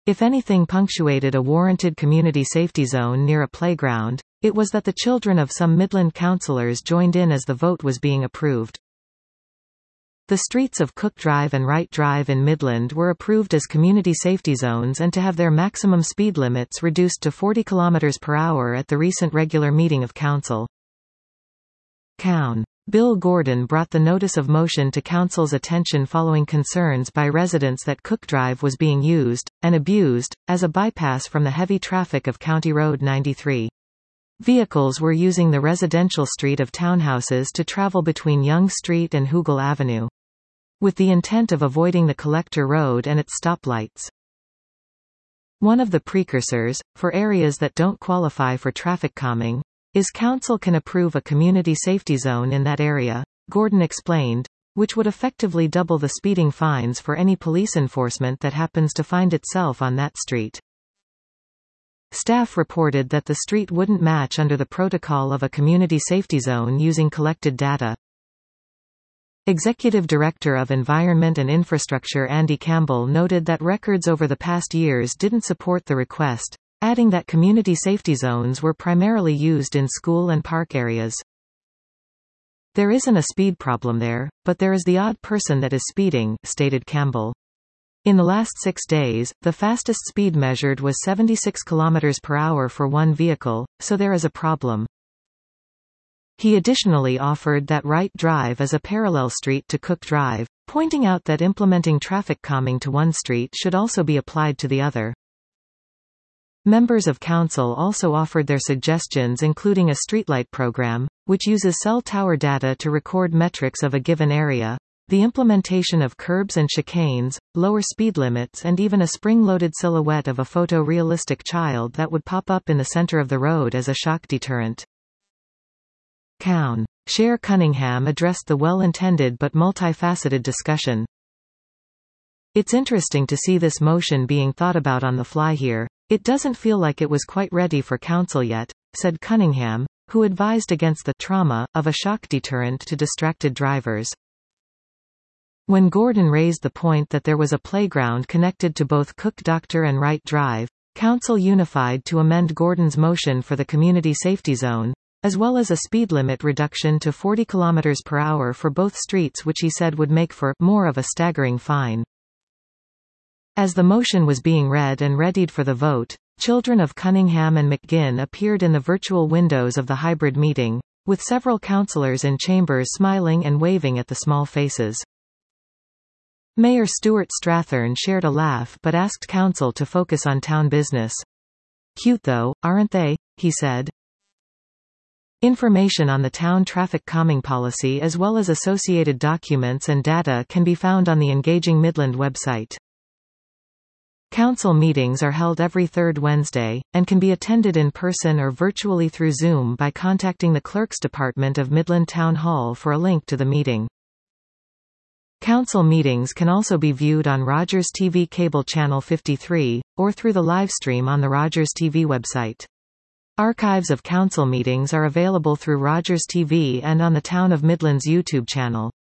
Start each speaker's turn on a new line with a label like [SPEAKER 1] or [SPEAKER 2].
[SPEAKER 1] If anything punctuated a warranted community safety zone near a playground, it was that the children of some Midland councillors joined in as the vote was being approved. The streets of Cook Drive and Wright Drive in Midland were approved as community safety zones and to have their maximum speed limits reduced to 40 km/h at the recent regular meeting of council. Coun. Bill Gordon brought the notice of motion to council's attention following concerns by residents that Cook Drive was being used, and abused, as a bypass from the heavy traffic of County Road 93. Vehicles were using the residential street of townhouses to travel between Young Street and Hoogle Avenue, with the intent of avoiding the collector road and its stoplights. One of the precursors, for areas that don't qualify for traffic calming, is council can approve a community safety zone in that area, Gordon explained, which would effectively double the speeding fines for any police enforcement that happens to find itself on that street. Staff reported that the street wouldn't match under the protocol of a community safety zone using collected data. Executive Director of Environment and Infrastructure Andy Campbell noted that records over the past years didn't support the request, adding that community safety zones were primarily used in school and park areas. There isn't a speed problem there, but there is the odd person that is speeding, stated Campbell. In the last 6 days, the fastest speed measured was 76 km/h for one vehicle, so there is a problem. He additionally offered that Wright Drive is a parallel street to Cook Drive, pointing out that implementing traffic calming to one street should also be applied to the other. Members of council also offered their suggestions, including a streetlight program, which uses cell tower data to record metrics of a given area, the implementation of curbs and chicanes, lower speed limits, and even a spring-loaded silhouette of a photo-realistic child that would pop up in the center of the road as a shock deterrent. Coun. Cher Cunningham addressed the well-intended but multifaceted discussion. It's interesting to see this motion being thought about on the fly here. It doesn't feel like it was quite ready for council yet, said Cunningham, who advised against the trauma of a shock deterrent to distracted drivers. When Gordon raised the point that there was a playground connected to both Cook Doctor and Wright Drive, council unified to amend Gordon's motion for the community safety zone, as well as a speed limit reduction to 40 km/h for both streets, which he said would make for more of a staggering fine. As the motion was being read and readied for the vote, children of Cunningham and McGinn appeared in the virtual windows of the hybrid meeting, with several councillors in chambers smiling and waving at the small faces. Mayor Stuart Strathern shared a laugh but asked council to focus on town business. "Cute though, aren't they?" he said. Information on the town traffic calming policy as well as associated documents and data can be found on the Engaging Midland website. Council meetings are held every third Wednesday, and can be attended in person or virtually through Zoom by contacting the Clerk's Department of Midland Town Hall for a link to the meeting. Council meetings can also be viewed on Rogers TV Cable Channel 53, or through the live stream on the Rogers TV website. Archives of council meetings are available through Rogers TV and on the Town of Midland's YouTube channel.